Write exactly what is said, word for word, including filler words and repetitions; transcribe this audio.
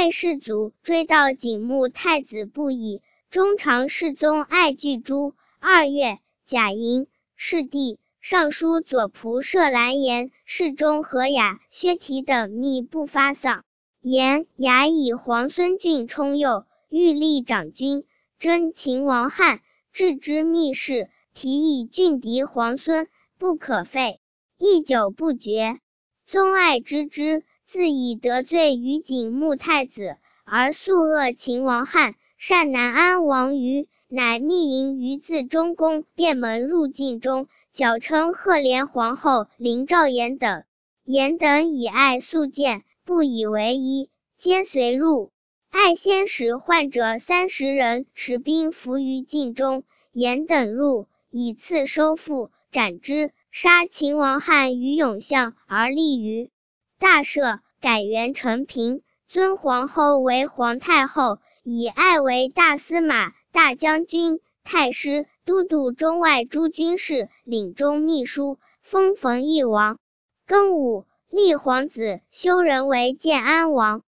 魏世祖追悼景穆太子不已，中常侍宗爱具诸。二月，甲寅，是帝。尚书左仆射蓝颜、侍中何雅、薛提等密不发丧。颜、雅以皇孙俊充右，欲立长君，征秦王汉，置之密室，提以俊敌皇孙，不可废，亦久不决。宗爱知之，自以得罪于景穆太子，而素恶秦王汉，善南安王于，乃密迎于自中宫便门入境中，矫称赫连皇后林兆颜等。颜等以爱素见，不以为意，皆随入。爱先使患者三十人持兵伏于境中，颜等入，以次收复，斩之，杀秦王汉于永巷，而立于大赦，改元成平，尊皇后为皇太后，以爱为大司马、大将军、太师、都督中外诸军事，领中秘书，封冯邑王。庚午，立皇子修仁为建安王。